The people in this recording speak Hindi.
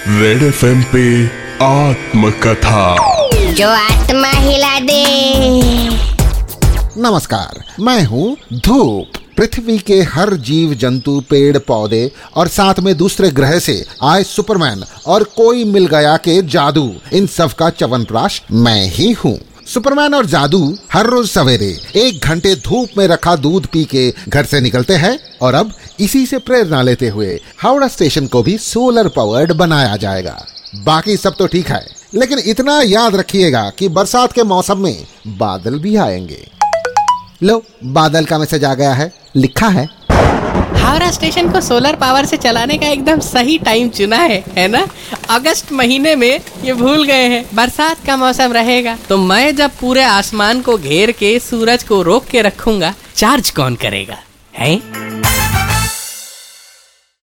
रेड एफएम पे आत्मकथा, जो आत्मा हिला दे। नमस्कार, मैं हूँ धूप। पृथ्वी के हर जीव जंतु, पेड़ पौधे और साथ में दूसरे ग्रह से आए सुपरमैन और कोई मिल गया के जादू, इन सब का च्यवनप्राश मैं ही हूँ। सुपरमैन और जादू हर रोज सवेरे 1 घंटे धूप में रखा दूध पी के घर से निकलते हैं और अब इसी से प्रेरणा लेते हुए हावड़ा स्टेशन को भी सोलर पावर्ड बनाया जाएगा। बाकी सब तो ठीक है, लेकिन इतना याद रखिएगा कि बरसात के मौसम में बादल भी आएंगे। लो, बादल का मैसेज आ गया है, लिखा है हावड़ा स्टेशन को सोलर पावर से चलाने का एकदम सही टाइम चुना है ना? अगस्त महीने में ये भूल गए हैं। बरसात का मौसम रहेगा तो मैं जब पूरे आसमान को घेर के सूरज को रोक के रखूंगा, चार्ज कौन करेगा? हैं?